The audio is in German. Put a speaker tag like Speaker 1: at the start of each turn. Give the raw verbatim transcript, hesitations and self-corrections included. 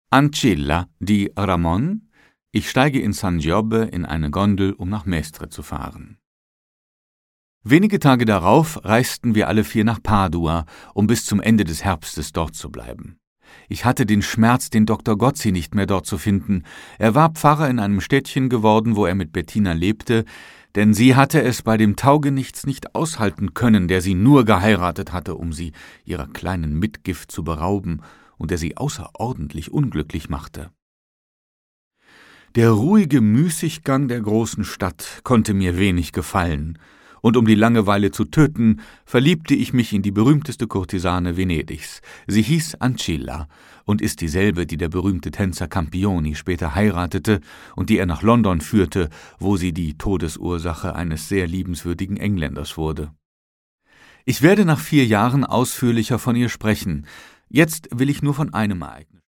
Speaker 1: Ancilla di Ramon. Ich steige in San Giobbe in eine Gondel, um nach Mestre zu fahren. Wenige Tage darauf reisten wir alle vier nach Padua, um bis zum Ende des Herbstes dort zu bleiben. Ich hatte den Schmerz, den Doktor Gozzi nicht mehr dort zu finden. Er war Pfarrer in einem Städtchen geworden, wo er mit Bettina lebte, denn sie hatte es bei dem Taugenichts nicht aushalten können, der sie nur geheiratet hatte, um sie ihrer kleinen Mitgift zu berauben und der sie außerordentlich unglücklich machte. Der ruhige Müßiggang der großen Stadt konnte mir wenig gefallen, und um die Langeweile zu töten, verliebte ich mich in die berühmteste Kurtisane Venedigs. Sie hieß Ancilla und ist dieselbe, die der berühmte Tänzer Campioni später heiratete und die er nach London führte, wo sie die Todesursache eines sehr liebenswürdigen Engländers wurde. Ich werde nach vier Jahren ausführlicher von ihr sprechen. Jetzt will ich nur von einem Ereignis